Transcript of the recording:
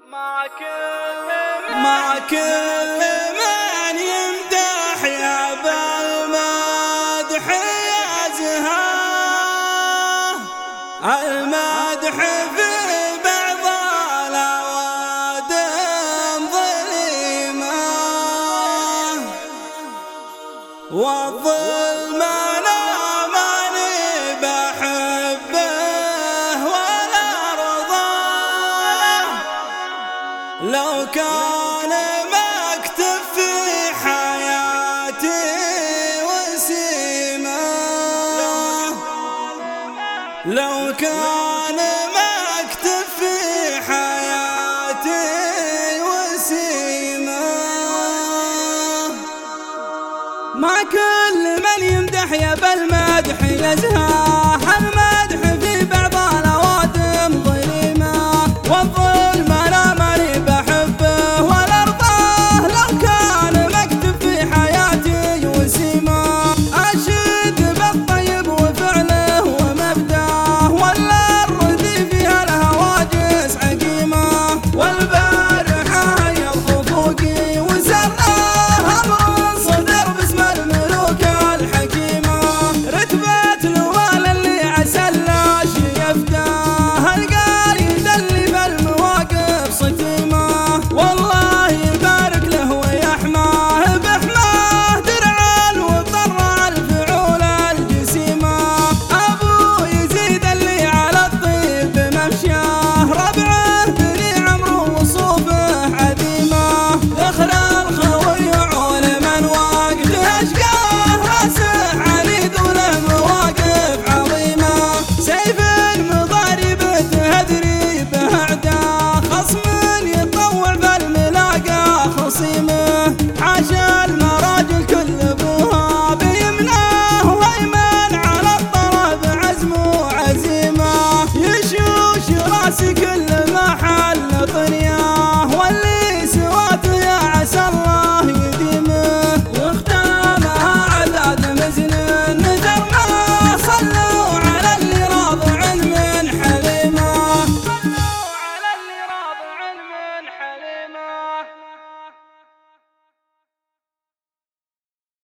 مع كل من يمدح يا بالمدح يزهى المدح في بعض الأوادم ظليمة والظلم أنا ماني بحبه ولا رضاه لو كان مكتب في حياتي وسيمة لو كان مكتب في حياتي وسيمة مع كل من يمدح يا بالمدح يزهى المدح في بعض الأوادم ظليمة